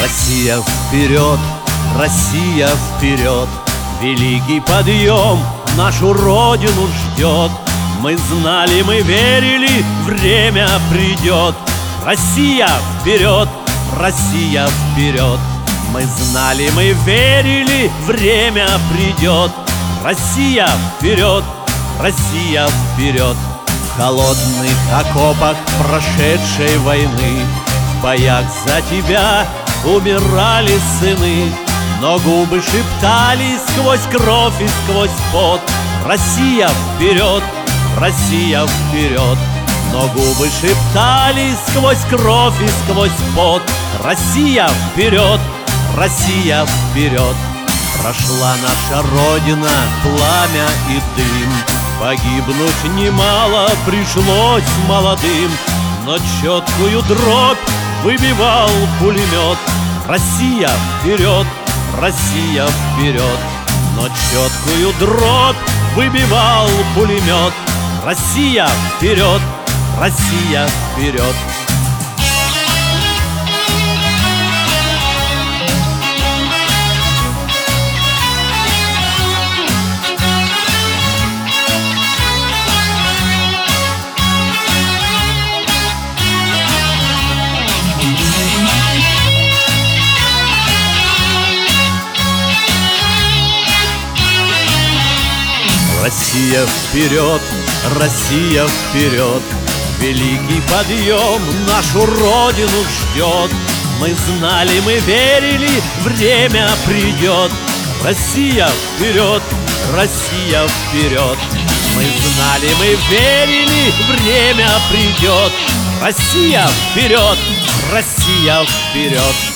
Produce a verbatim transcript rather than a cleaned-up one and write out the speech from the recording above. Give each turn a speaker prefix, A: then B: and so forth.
A: Россия вперед, Россия вперед, великий подъем нашу Родину ждет. Мы знали, мы верили, время придет. Россия вперед, Россия вперед. Мы знали, мы верили, время придет. Россия вперед, Россия вперед. В холодных окопах прошедшей войны, в боях за тебя умирали сыны, но губы шептали сквозь кровь и сквозь пот: Россия вперед, Россия вперед. Но губы шептали сквозь кровь и сквозь пот: Россия вперед, Россия вперед. Прошла наша Родина, пламя и дым, погибнуть немало пришлось молодым, но четкую дробь выбивал пулемет. Россия вперед, Россия вперед. Но четкую дробь выбивал пулемет. Россия вперед, Россия вперед. Россия вперед, Россия вперед, великий подъем нашу Родину ждет. Мы знали, мы верили, время придет. Россия вперед, Россия вперед. Мы знали, мы верили, время придет. Россия вперед, Россия вперед.